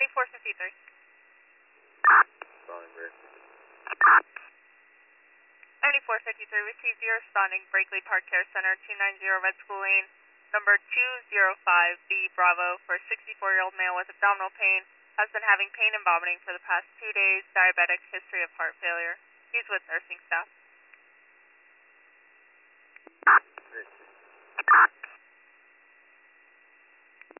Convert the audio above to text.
9453. Responding rear. 9453, received your responding Brakely Park Care Center, 290 Red School Lane, number 205B Bravo, for a 64-year-old male with abdominal pain, has been having pain and vomiting for the past 2 days, diabetic, history of heart failure. He's with nursing staff.